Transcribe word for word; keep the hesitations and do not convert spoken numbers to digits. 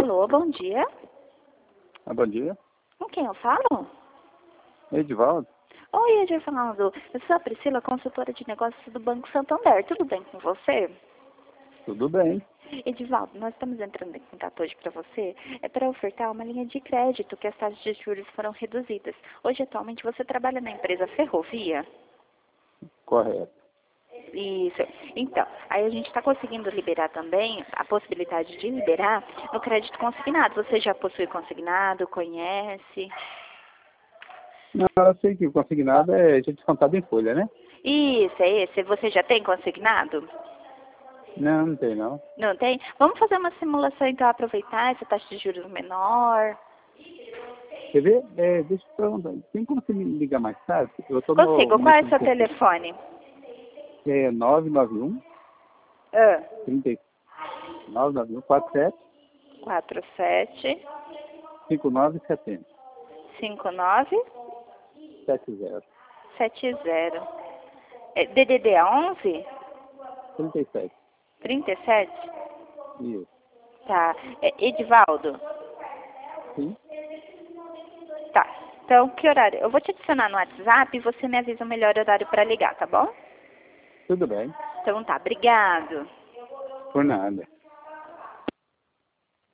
Alô, bom dia. Ah, bom dia. Com quem eu falo? Edivaldo. Oi, Edivaldo. Eu sou a Priscila, consultora de negócios do Banco Santander. Tudo bem com você? Tudo bem. Edivaldo, nós estamos entrando em contato hoje para você. É para ofertar uma linha de crédito que as taxas de juros foram reduzidas. Hoje, atualmente, você trabalha na empresa Ferrovia? Correto. Isso. Então, aí a gente está conseguindo liberar também a possibilidade de liberar no crédito consignado. Você já possui consignado, conhece? Não, eu sei que o consignado é já descontado em folha, né? Isso, é esse. Você já tem consignado? Não, não tem não. Não tem? Vamos fazer uma simulação, então, aproveitar essa taxa de juros menor. Quer ver? É, deixa eu perguntar. Tem como você me ligar mais tarde? Eu tô no... Consigo. no Qual é o seu telefone? É nove nove um, Ah, trinta, nove nove um, quatro sete, quatro sete cinco nove sete zero. cinco nove sete zero. sete zero. É D D D onze? trinta e sete. trinta e sete? Isso. Tá. É Edivaldo? Sim? Tá. Então, que horário? Eu vou te adicionar no WhatsApp e você me avisa o melhor horário para ligar, tá bom? Tudo bem. Então tá, obrigado. Por nada.